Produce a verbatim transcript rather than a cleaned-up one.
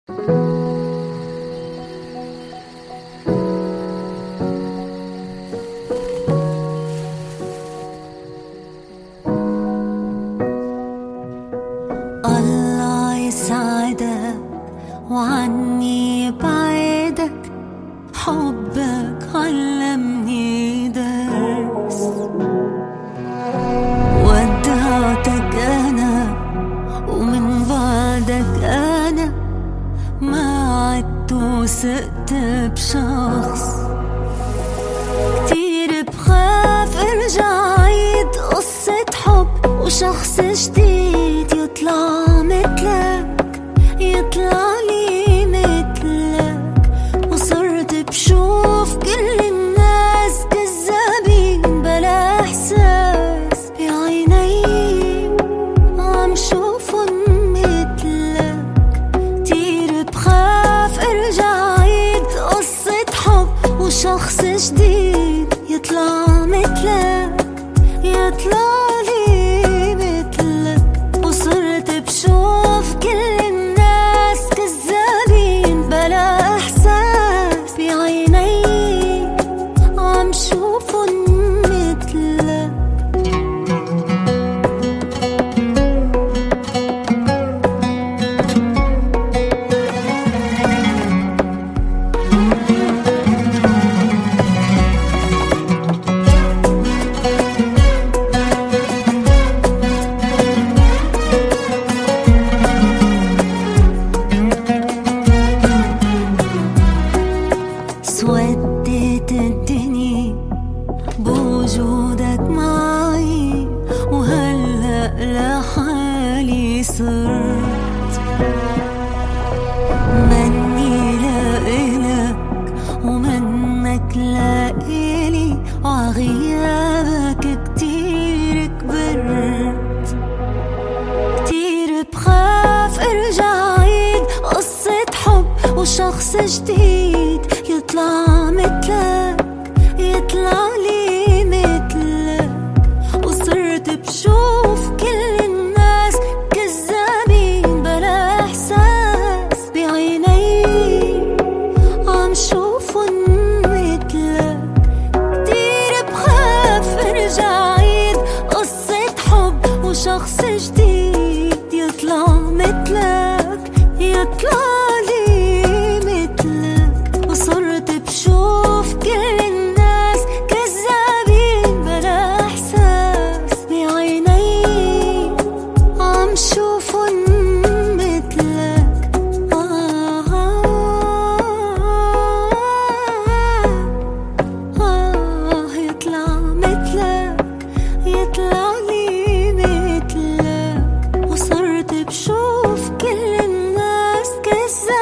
الله يسعدك وعني بعيدك، حبك علمني درس. ودعتك أنا ومن بعدك أنا ما عدت وثقت بشخص. كتير بخاف ارجع عيد قصة حب وشخص جديد يطلع مثلك، يطلع لي مثلك. وصرت بشوف كل الناس كذابين بلا احساس بعيني، عم شوفن مثلك. كتير بخاف ارجع عيد قصة حب وشخص جديد يطلع مثلك، يطلع لي مثلك. وصرت بشوف كل الناس كذابين بلا احساس بعيني، عم شوفن مثلك. سودت الدنيا بوجودك معي، وهلأ لحالي صرت مني لإلك ومنك لإلي، وعغيابك كتير كبرت. كتير بخاف ارجع عيد قصة حب وشخص جديد يطلع مثلك، يطلع لي مثلك. وصرت بشوف كل الناس كذابين بلا احساس بعيني، عم شوفن مثلك. كتير بخاف ارجع عيد قصة حب وشخص جديد يطلع مثلك، يطلع لي مثلك. وصرت بشوف كل الناس كذابين بلا احساس بعيني، عم شوفن مثلك. آه آه آه يطلع مثلك، يطلع لي مثلك. وصرت بشوف كل الناس كذابين